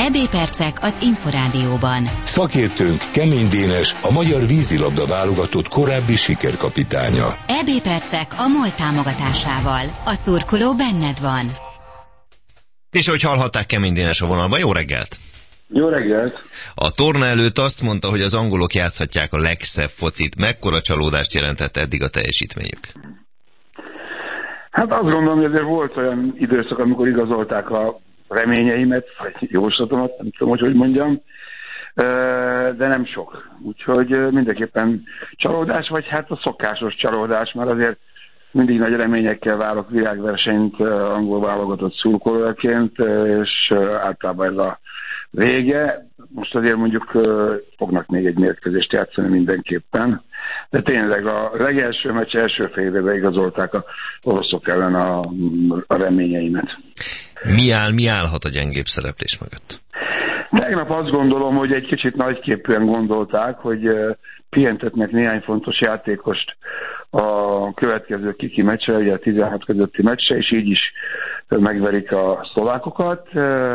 EB percek az Inforádióban. Szakértőnk Kemény Dénes, a magyar vízilabda válogatott korábbi sikerkapitánya. EB percek a MOL támogatásával. A szurkoló benned van. És ahogy hallhatták, Kemény Dénes a vonalban. Jó reggelt! Jó reggelt! A torna előtt azt mondta, hogy az angolok játszhatják a legszebb focit. Mekkora csalódást jelentett eddig a teljesítményük? Hát azt gondolom, hogy azért volt olyan időszak, amikor igazolták a reményeimet, vagy jóslatomat, nem tudom, hogy mondjam, de nem sok. Úgyhogy mindenképpen csalódás, vagy hát a szokásos csalódás, mert azért mindig nagy reményekkel várok világversenyt angol válogatott szurkolóként, és általában ez a vége. Most azért mondjuk fognak még egy mérkőzést játszani mindenképpen, de tényleg a legelső meccs első fél évben igazolták az oroszok ellen a reményeimet. Mi állhat a gyengébb szereplés mögött? Tegnap azt gondolom, hogy egy kicsit nagyképűen gondolták, hogy pihentetnek néhány fontos játékost a következő kiki meccsre, ugye a 16 közötti meccsre, és így is megverik a szlovákokat,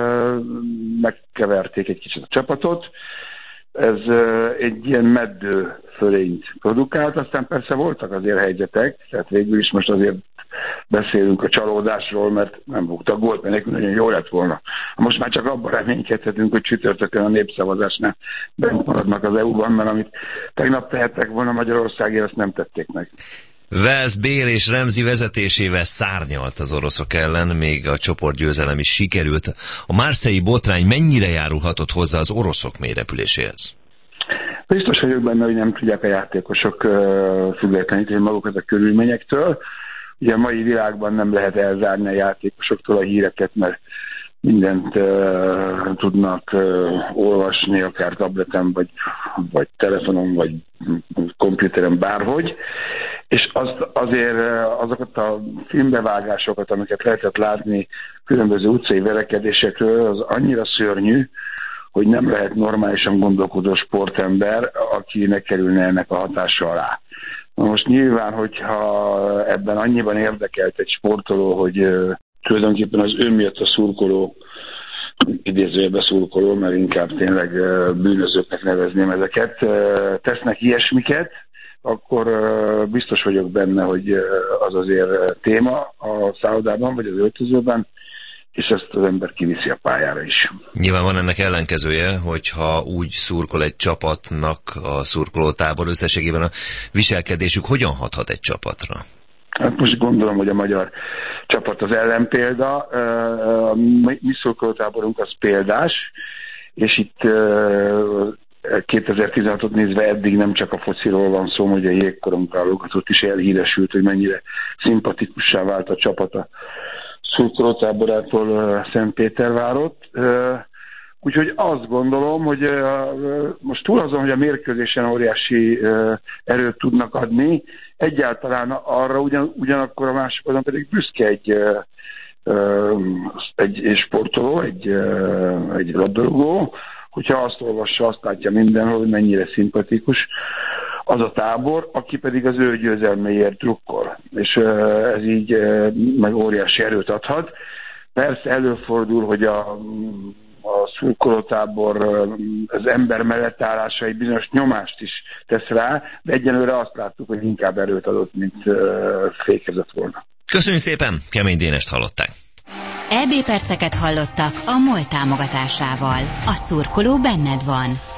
megkeverték egy kicsit a csapatot. Ez egy ilyen meddő fölényt produkált, aztán persze voltak azért helyzetek, tehát végül is most azért beszélünk a csalódásról, mert nem buktak gólt, mert nekünk nagyon jó lett volna. Most már csak abban reménykedhetünk, hogy csütörtökön a népszavazásnál bent maradnak az EU-ban, mert amit tegnap tehettek volna Magyarországért, azt nem tették meg. Wales, Bale és Ramsey vezetésével szárnyalt az oroszok ellen, még a csoportgyőzelem is sikerült. A marseille botrány mennyire járulhatott hozzá az oroszok mélyrepüléséhez? Biztos vagyok benne, hogy nem tudják a játékosok függetleníteni magukat a körülményektől. Ugye a mai világban nem lehet elzárni a játékosoktól a híreket, mert mindent tudnak olvasni, akár tableten, vagy telefonon, vagy komputeren, bárhogy. És azért azokat a filmbevágásokat, amiket lehetett látni különböző utcai verekedésekről, az annyira szörnyű, hogy nem lehet normálisan gondolkodó sportember, aki ne kerülne ennek a hatása alá. Na most nyilván, hogyha ebben annyiban érdekelt egy sportoló, hogy tulajdonképpen az ő miatt a szurkoló, idézőjelben szurkoló, mert inkább tényleg bűnözőknek nevezném ezeket, tesznek ilyesmiket, akkor biztos vagyok benne, hogy az azért téma a szállodában vagy az öltözőben, és ezt az ember kiviszi a pályára is. Nyilván van ennek ellenkezője, hogyha úgy szurkol egy csapatnak a szurkolótábor, összességében a viselkedésük hogyan hathat egy csapatra? Hát most gondolom, hogy a magyar csapat az ellenpélda, a mi szurkolótáborunk az példás, és itt 2016-ot nézve eddig nem csak a fociról van szó, hogy a jégkorong válogatott is elhíresült, hogy mennyire szimpatikussá vált a csapat a szurkolótáborától Szentpétervárot. Úgyhogy azt gondolom, hogy most túl azon, hogy a mérkőzésen óriási erőt tudnak adni, egyáltalán arra ugyanakkor a másik oldalon pedig büszke egy sportoló, egy labdarúgó, hogyha azt olvassa, azt látja mindenhol, hogy mennyire szimpatikus az a tábor, aki pedig az ő győzelméért drukkol. És ez így meg óriási erőt adhat. Persze előfordul, hogy a szurkolótábor az ember mellett állása egy bizonyos nyomást is tesz rá, de egyenlőre azt láttuk, hogy inkább erőt adott, mint fékezett volna. Köszönjük szépen, Kemény Dénest hallották. EB perceket hallottak a MOL támogatásával. A szurkoló benned van.